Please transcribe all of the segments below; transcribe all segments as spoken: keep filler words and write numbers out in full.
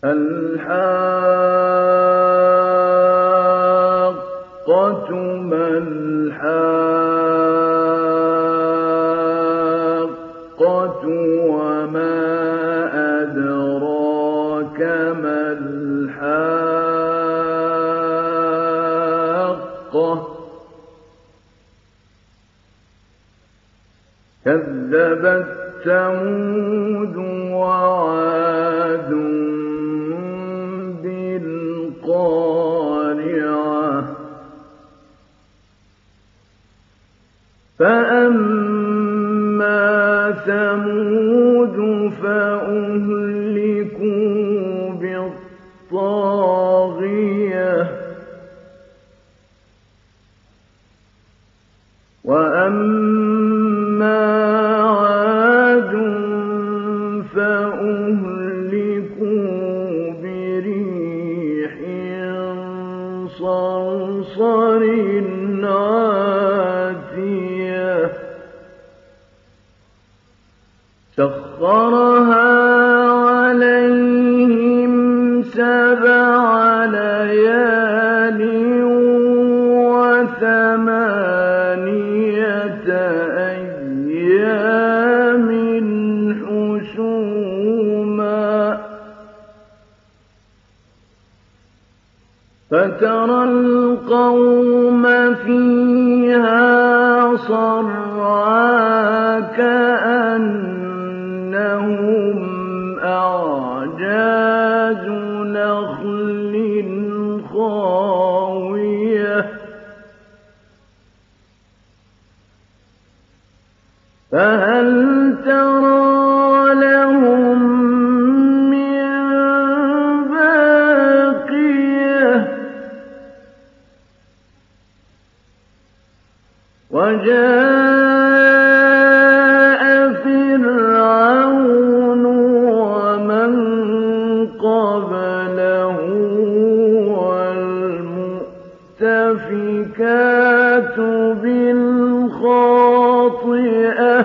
الْحَاقَّةُ مَا الْحَاقَّةُ وَمَا أَدْرَاكَ مَا الْحَاقَّةُ كَذَّبَتْ ثَمُودُ وَعَادٌ بِالْقَارِعَةِ فَأَمَّا ثَمُودُ فَأُهْلِكُوا بِالطَّاغِيَةِ وَأَمَّا عَادٌ فَأُهْلِكُوا بِرِيحٍ صَرْصَرٍ عَاتِيَةٍ سَخَّرَهَا عَلَيْهِمْ سَبْعَ لَيَالٍ وَثَمَانِيَةَ أَيَّامٍ حُسُومًا فَتَرَى الْقَوْمَ فِيهَا صَرْعَىٰ كَأَنَّهُمْ أَعْجَازُ نَخْلٍ خَاوِيَةٍ فَهَلْ تَرَىٰ لَهُم مِّن بَاقِيَةٍ وَجَاءَ فِرْعَوْنُ وَمَن قَبْلَهُ وَالْمُؤْتَفِكَاتُ بِالْخَاطِئَةِ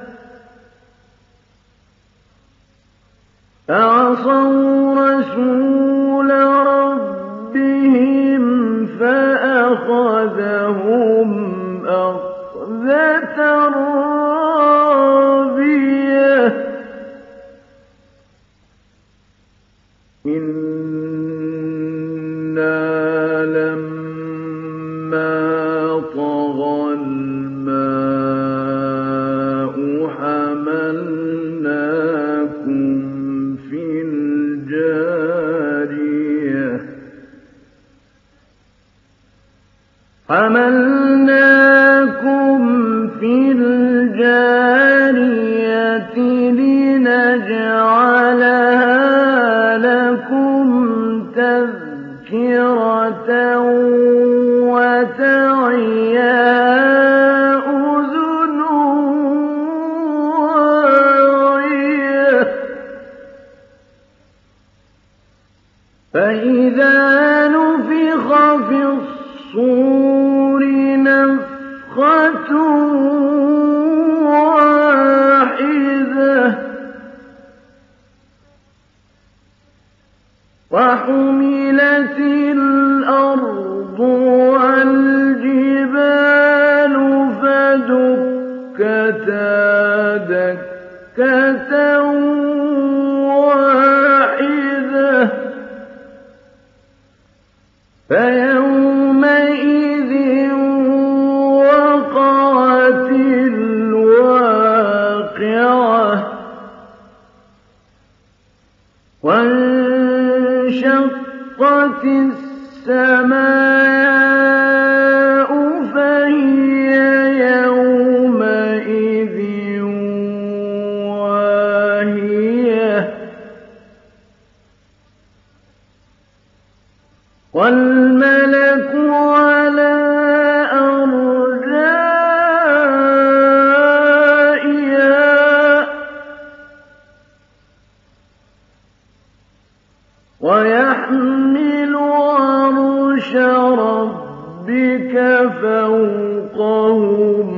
فَعَصَوْا رَسُولَ رَبِّهِمْ فَأَخَذَهُمْ أَخْذَةً رَّابِيَةً إِنَّا لَمَّا طَغَى الْمَاءُ حَمَلْنَاكُمْ فِي الْجَارِيَةِ حَمَلْنَاكُمْ فِي الْجَارِيَةِ لِنَجْعَلَهَا لَكُمْ تَذْكِرَةً وَتَعِيَهَا أُذُنٌ وَاعِيَةٌ فَإِذَا نُفِخَ فِي الصُّورِ نَفْخَةٌ وَاحِدَةٌ وَحُمِلَتِ الْأَرْضُ وَالْجِبَالُ فَدُكَّتَا دَكَّةً وَاحِدَةً فَيَوْمَئِذٍ وَقَعَتِ الْوَاقِعَةُ وَانشَقَّتِ السَّمَاءُ فَهِيَ يَوْمَئِذٍ وَاهِيَةٌ وَالْمَلَكُ عَلَىٰ أَرْجَائِهَا وَيَحْمِلُ عَرْشَ رَبِّكَ فَوْقَهُمْ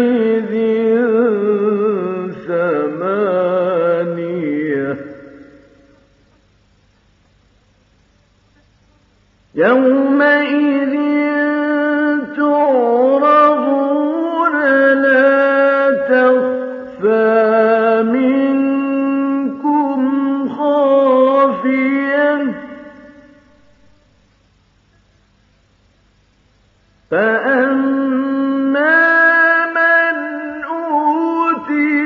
يَوْمَئِذٍ ثَمَانِيَةٌ يومئذ تعرضون لا تخفى منكم خافية فأما من أوتي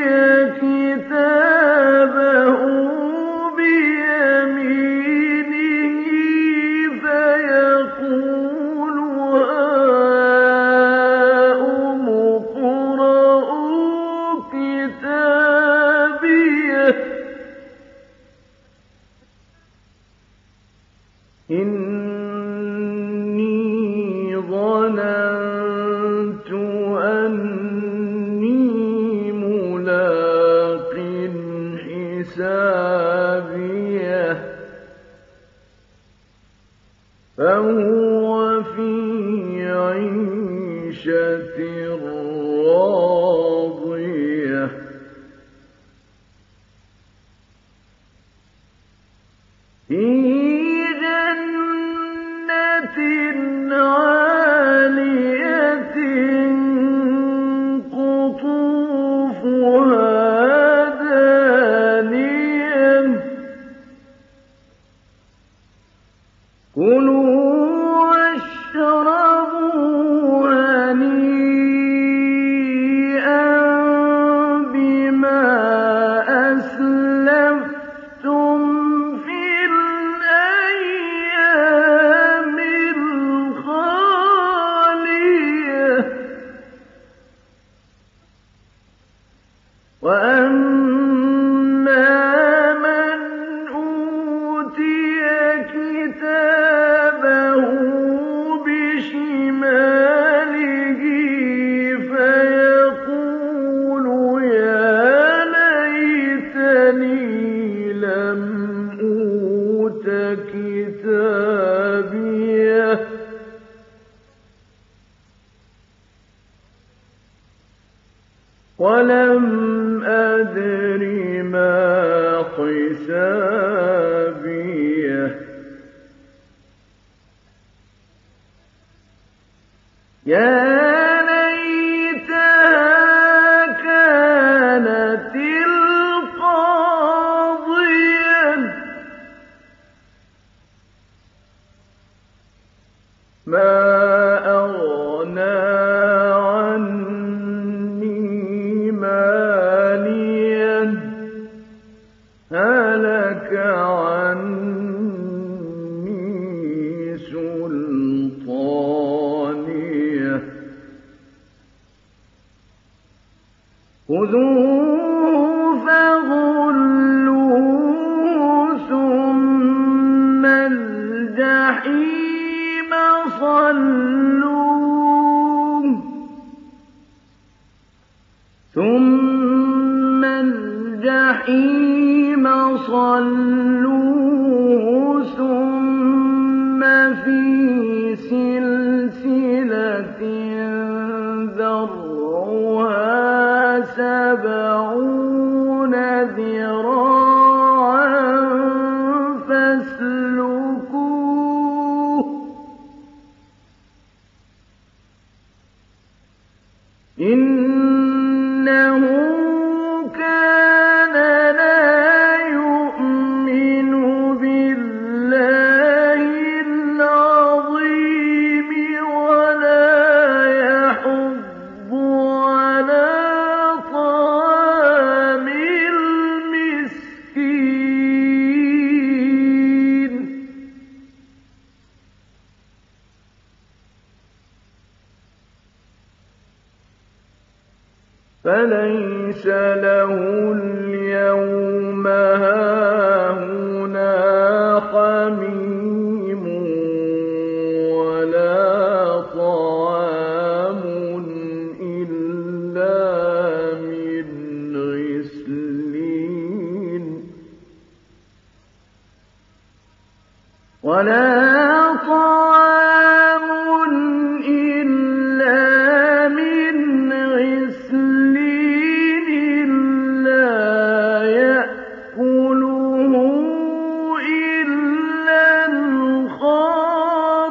كتابه بيمينه فيقول هاؤم اقرءوا كتابيه إني ظننت أني ملاق حسابيه فهو في عيشة راضية في جنة عالية قطوفها دانية كلوا واشربوا هنيئا بما أسلفتم في الأيام الخالية وأما من أوتي كتابه بشماله فيقول يا ليتني لم أوت كتابيه ولم أدر ما حسابيه يا ليتها كانت القاضية ما أغنى عني ماليا هلك عني سلطانيه خذوه فغلوه ثم الجحيم صلوه ثم الجحيم صلوه ثم في سلسلة ذرعها سبعون ذراعا فاسلكوه إنه كان لا يؤمن بالله العظيم ولا يحض على طعام المسكين فليس له اليوم هاهنا حميم ولا طعام إلا من غسلين ولا طعام إلا من غسلين لا يأكله إلا الخاطئون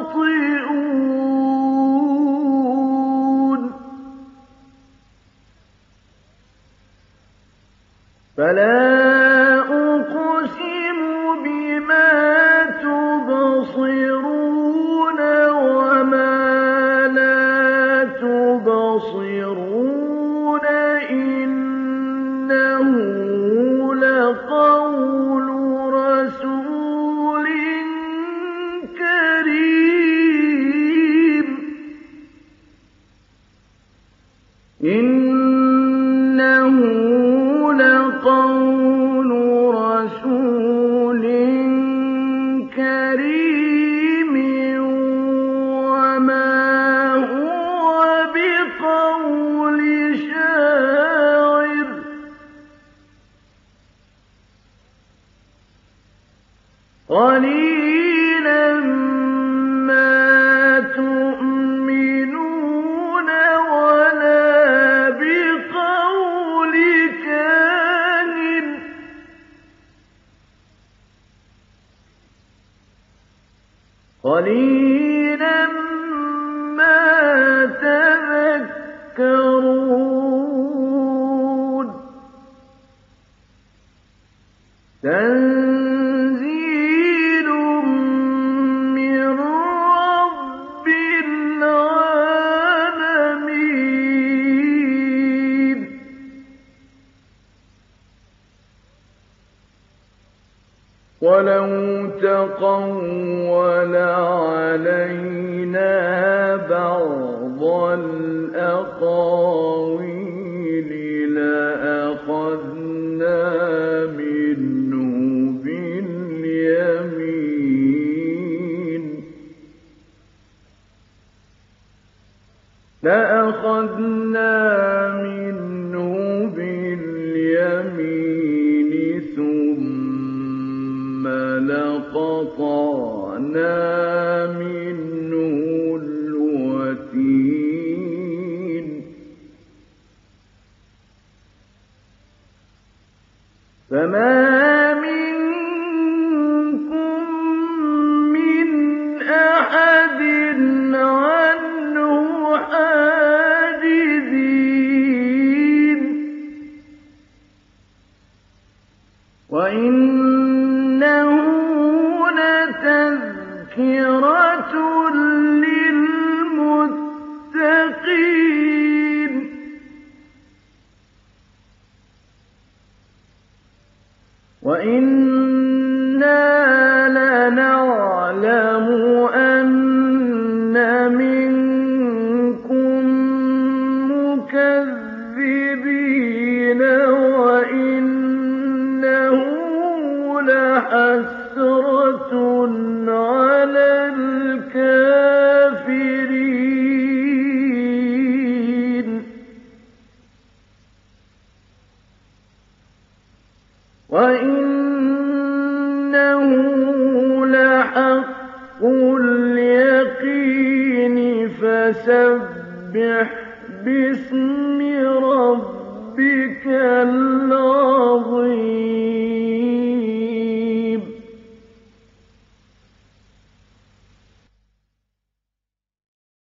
قَلِيلًا مَّا تُؤْمِنُونَ وَلَا بِقَوْلِ كَاهِنٍ ۚ قَلِيلًا مَّا تَذَكَّرُونَ تَنزِيلٌ مِّن رَّبِّ الْعَالَمِينَ وَلَوْ تَقَوَّلَ عَلَيْنَا بَعْضَ الْأَقَاوِيلِ لَأَخَذْنَا مِنْهُ بِالْيَمِينِ لَأَخَذْنَا مِنْهُ بِالْيَمِينِ ثُمَّ لَقَطَعْنَا مِنْهُ الْوَتِينَ فَمَا مِنكُم مِّنْ أَحَدٍ عَنْهُ حَاجِزِينَ وَإِنَّهُ لَتَذْكِرَةٌ لِّلْمُتَّقِينَ وَإِنَّا لَنَعْلَمُ أَنَّ مِنكُم مُّكَذِّبِينَ وَإِنَّهُ لَحَسْرَةٌ عَلَى الْكَافِرِينَ وَإِنَّهُ لَحَقُّ الْيَقِينِ فَسَبِّحْ بِاسْمِ رَبِّكَ الْعَظِيمِ